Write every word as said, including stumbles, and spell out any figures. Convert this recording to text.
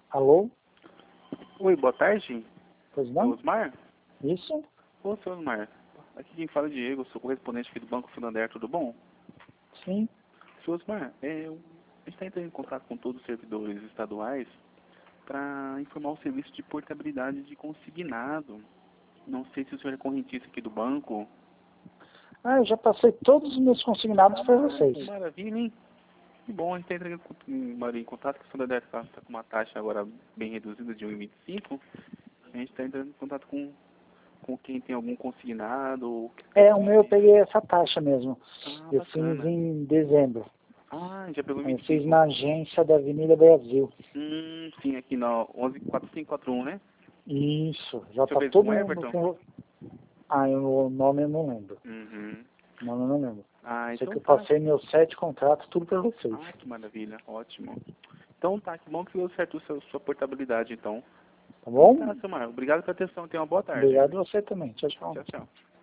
Alô? Oi, boa tarde. Pois É não? Osmar? Isso? Ô, seu Osmar. Aqui quem fala é Diego, sou correspondente aqui do Banco Finlandair, tudo bom? Sim. Seu Osmar, é, eu- a gente está entrando em contato com todos os servidores estaduais para informar o serviço de portabilidade de consignado. Não sei se o senhor é correntista aqui do banco. Ah, eu já passei todos os meus consignados para vocês. Ah, maravilha, hein? Que bom, a gente está entrando em, em contato, que o Finlandair está tá com uma taxa agora bem reduzida de um vírgula vinte e cinco. A gente está entrando em contato com, com quem tem algum consignado. Ou... É, o meu eu peguei essa taxa mesmo. Ah, Eu fiz bacana. em dezembro. Ah, já pegou Eu vinte e fiz cinco. na agência da Avenida Brasil. Hum, sim, aqui na onze quatro cinco quatro um, né? Isso, O já senhor tá fez todo com o mundo Everton? com... Ah, eu- o nome eu não lembro. Uhum. O nome eu não lembro. Ah, Sei que então eu tá. passei meus sete contratos, tudo para vocês. Ah, que maravilha, ótimo. Então tá, que bom que deu certo a sua, sua portabilidade, então. Tá Então bom? tá, Samar, obrigado pela atenção, tenha uma boa tarde. Obrigado a você também. Tchau, tchau. Tchau, tchau.